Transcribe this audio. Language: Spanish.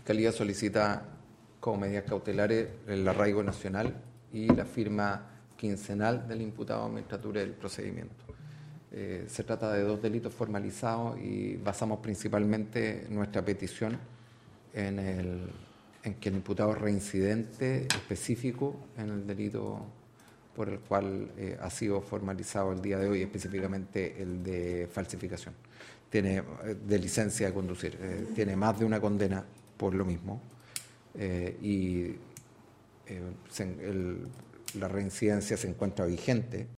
Fiscalía solicita como medidas cautelares el arraigo nacional y la firma quincenal del imputado mientras dure el procedimiento. Se trata de 2 delitos formalizados y basamos principalmente nuestra petición en que el imputado es reincidente específico en el delito por el cual ha sido formalizado el día de hoy, específicamente el de falsificación. Tiene de licencia de conducir, tiene más de una condena por lo mismo y la reincidencia se encuentra vigente.